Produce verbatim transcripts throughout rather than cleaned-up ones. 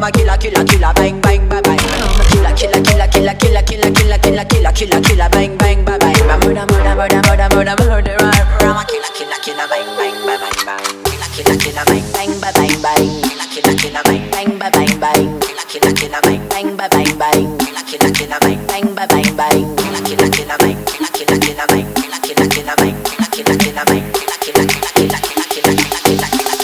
a killer, killer, killer, bang, bang, bang, bang. I'm a killer, killer, killer, killer, killer, killer, killer, killer, killer, killer, killer, bang, bang, bang, bang. I'm a murder, murder, murder, murder, murder, murder, murder. I'm a killer, killer, killer, bang, bang, bang, bang, bang. Killer, killer, killer, bang, bang, bang, bang, bang. Killer, killer, killer, bang, bang, bang, bang, bang. Killer, killer, killer, bang, bang, bang, bang, bang. Killer, killer, killer, bang, bang, bang, bang, bang. Killer, killer, killer, bang, killer, killer, killer, bang, killer, killer, killer, bang, killer, killer, killer, bang, killer, killer, killer, killer, killer, killer, killer, killer.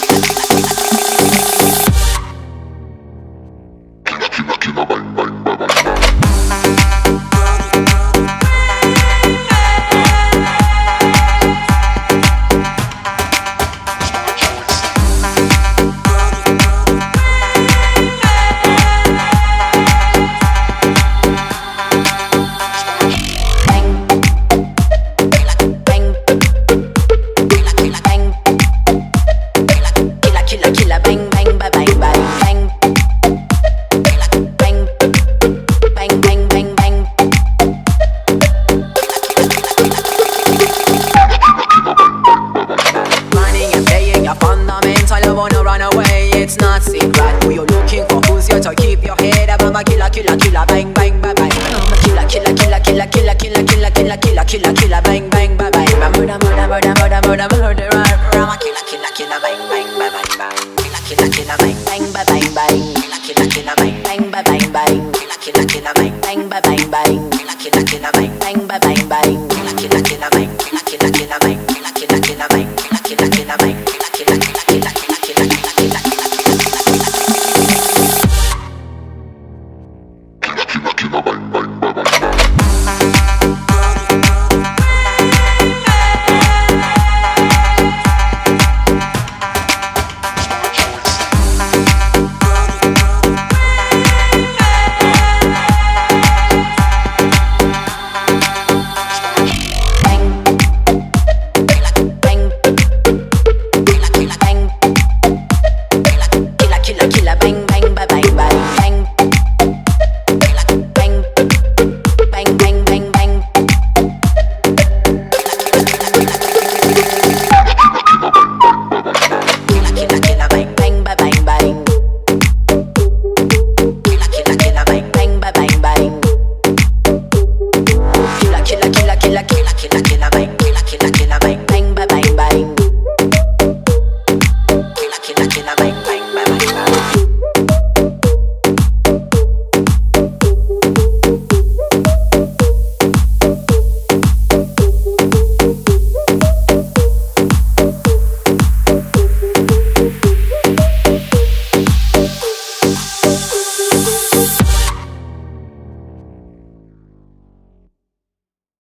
Killer, killer, killer, killer, killer, killer, killer, killer, killer, killer, bang, bang.